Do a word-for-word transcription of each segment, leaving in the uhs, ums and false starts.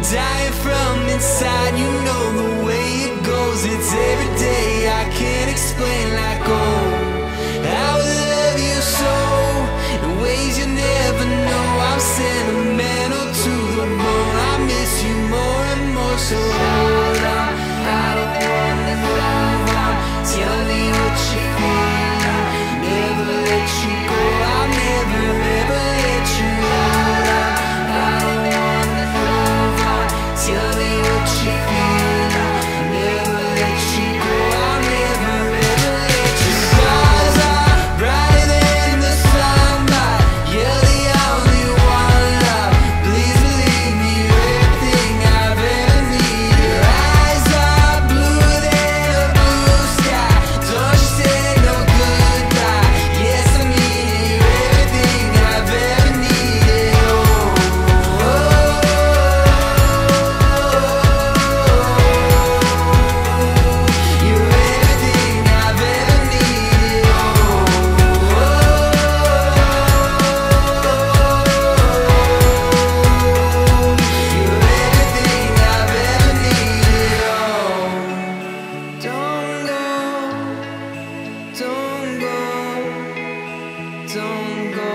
dying from inside. You know the way it goes. It's every day. I can't explain. Like, oh, I would love you so in ways you never know. I'm sentimental to the bone. I miss you more and more. So hold on, I don't wanna move on. Tell me what you feel. Never let you go. I'll never ever let you hold on. I don't wanna move on. Tell me what you feel. Never let you go. I'll never ever let you go. Stars are brighter than the sunlight. You're the only one, love. Please believe me, you're everything I've ever needed. Your eyes are bluer than a blue sky. Don't you say no goodbye. Yes, I mean it, you're everything I've ever needed. Oh, oh, you're everything I've ever needed. Oh, oh, you're everything I've ever needed. Oh, don't go, don't go, don't go.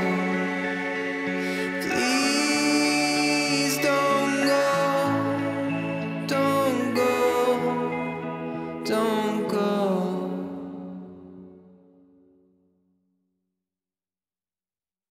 Please don't go, don't go, don't go.